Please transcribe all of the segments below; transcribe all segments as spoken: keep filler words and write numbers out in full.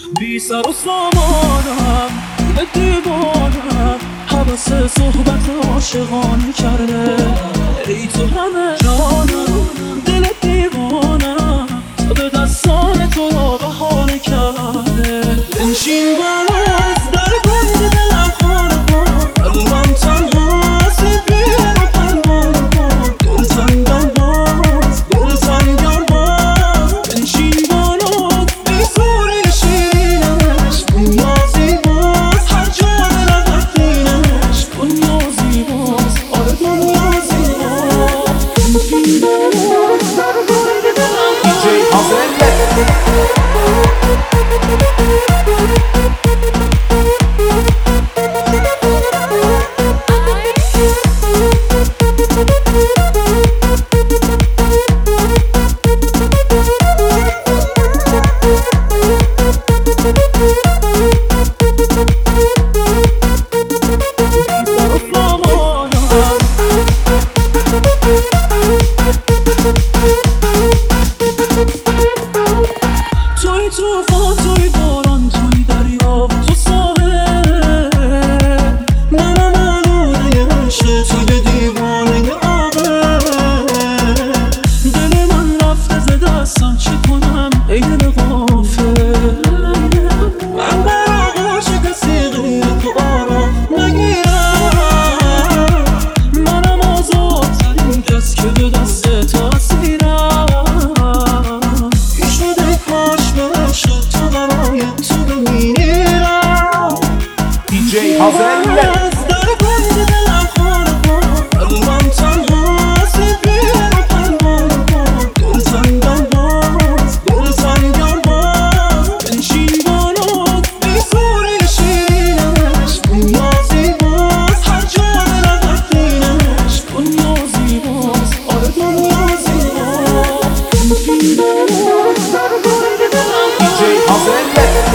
بی سر و سامانم به دیوانم حوث صحبت عاشقانه کرده. ای تو همه جانم دل دیوانم به دستان تو را بهانه کرده. بنشین باز در بند دلم خانه کن، قلبم تنهاست بیا رو پروانه کن. دل تنگم باز دل تنگم باز بنشین باز بی سوری شیرینش دنیا زیباست هر جا برود دینش. دنیا زیباست آره دنیا زیباست. بنشین باز در بند دلم دی جی حاضر توی توفان توی باران توی دریا و تو ساحل، منم آلوده عشق توی دیوانه آبه. دل من رفته ز دستم چه کنم ای دل غافل. من بر آغوش کسی غیر تو آرام نگیرم. منم آزادترین کس که به دست تو اسیرم. دی جی حاضر در بند دلم خانه کن، قلبم تنهاست بیا رو پروانه کن. دل تنگم باز دل تنگم باز بنشین بالا بی سوری شیرینش. دنیا زیباست هر جا برود دینش. دنیا زیباست آره دنیا زیباست. بنشین بالا در بند دلم دی جی حاضر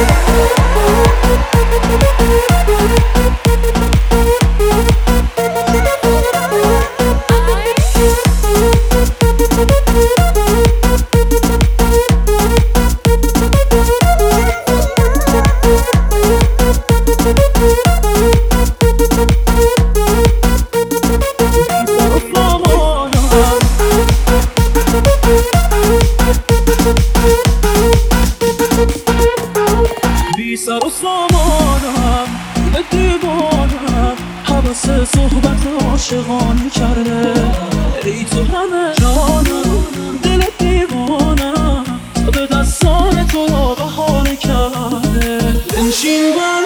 بی سر و سامانم به دیوانم حوث صحبت عاشقانه کرده. ای تو همه جانم دل دیوانم به دستان تو را بهانه کرده. بنشین